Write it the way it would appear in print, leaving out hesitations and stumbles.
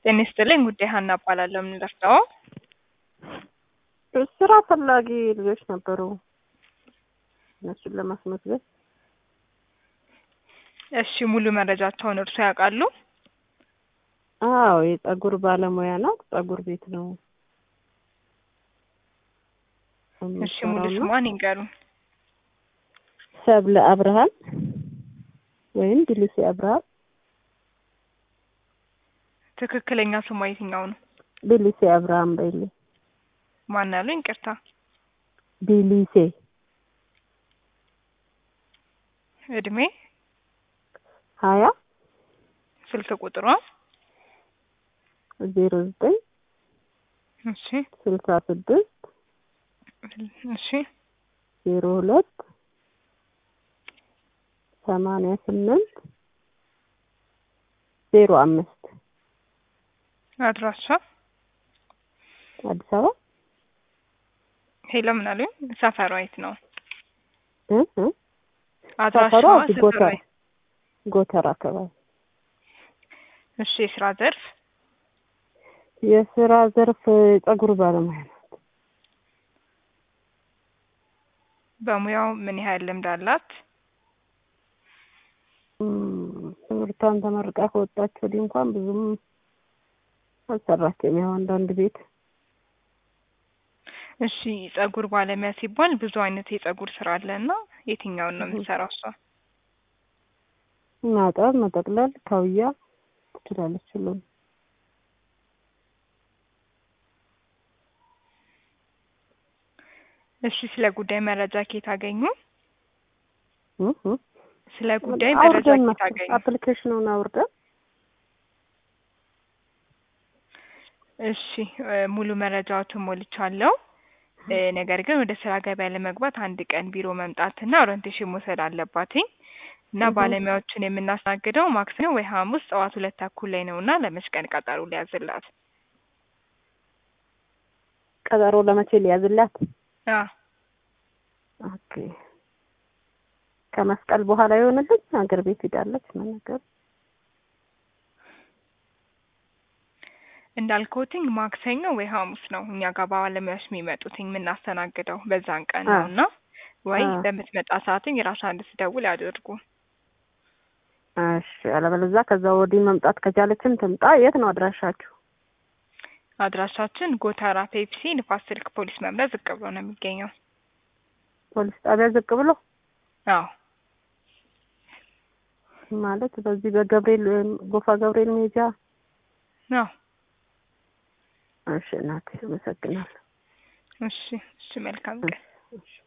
ጤና ይስጥልኝ ጉዳይ ሀና እባላለሁ። ምን ልርዳው? ስራ ፈላጊ ልጆች ነበሩ እነሱን ለማስመዝገብ። እሺ ሙሉ መረጃቸውን እርሱ ያውቃሉ? አዎ የፀጉር ባለሙያ ናት። ፀጉር ቤት ነው። እሺ ሙሉ ስሟን ይንገሩን። ሰብለ አብርሃም ወይም ድልሴ አብርሃም። ትክክለኛ ስሟ የትኛው ነው? ድልሴ አብርሃም በይል። ማን አሉኝ? ይቅርታ። ድልሴ። እድሜ? 20 ስልክ ቁጥሯ? 09 እሺ 66 እሺ 02 88 05 አድራሻ? አዲስ አበባ። ሄሎ ምን አሉኝ? ሰፈሯ የት ነው? ሰፈሯ አድራሻዋ ጎተራ አካባቢ። እሺ የስራ ዘርፍ ፀጉር ባለሙያ ናት። በሙያው ምን ያህል ልምድ አላት? ትምህርቷን ተመርቃ ከወጣች ወዲህ እንኳን ብዙም አልሰራችም። ያው አንዳንድ ቤት። እሺ ፀጉር ባለሙያ ሲባል ብዙ አይነት የፀጉር ስራ አለና የትኛውን ነው የምትሰራው እሷ? ማጠብ፣ መጠቅለል፣ ካውያ ትችላለች ሁሉም። እሺ ስለ ጉዳይ መረጃ ከየት አገኙ? ስለ ጉዳይ መረጃ ከየት አገኙ? አፕሊኬሽኑን አውርደን። እሺ ሙሉ መረጃዎትን ሞልቻለሁ። ነገር ግን ወደ ስራ ገበያ ለመግባት አንድ ቀን ቢሮ መምጣትና ኦሪንቴሽን መውሰድ አለባትኝ እና ባለሙያዎችን የምናስተናግደው ማክሰኞ ወይ ሐሙስ ጠዋት 2 ተኩል ላይ ነውና ለመች ቀን ቀጠሮ ሊያዝላት? ቀጠሮ ለመቼ ሊያዝላት? ኦኬ ከመስቀል በኋላ ይሆንልኝ። ሀገር ቤት ሄዳለች ነው ነገር። እንዳልኩትኝ ማክሰኞ ወይ ሐሙስ ነው እኛ ጋር ባለሙያዎች የሚመጡትኝ የምናስተናግደው በዛን ቀን ነውና ወይ በምትመጣ ሰዓትኝ ራሷን እንድትደውል ያድርጉ። እሺ አለበለዚያ ከዛ ወዲህ መምጣት ከቻለችም ትምጣ። የት ነው አድራሻችሁ? አድራሻችን ጎተራ ፔፕሲ ንፋስ ስልክ ፖሊስ መምሪያ ዝቅ ብሎ ነው የሚገኘው። ፖሊስ ጣቢያ ዝቅ ብሎ? አዎ ማለት በዚህ በገብርኤል ጎፋ ገብርኤል ሜጃ ነው። እሺ እናቴ አመሰግናለሁ። እሺ መልካም ቀን።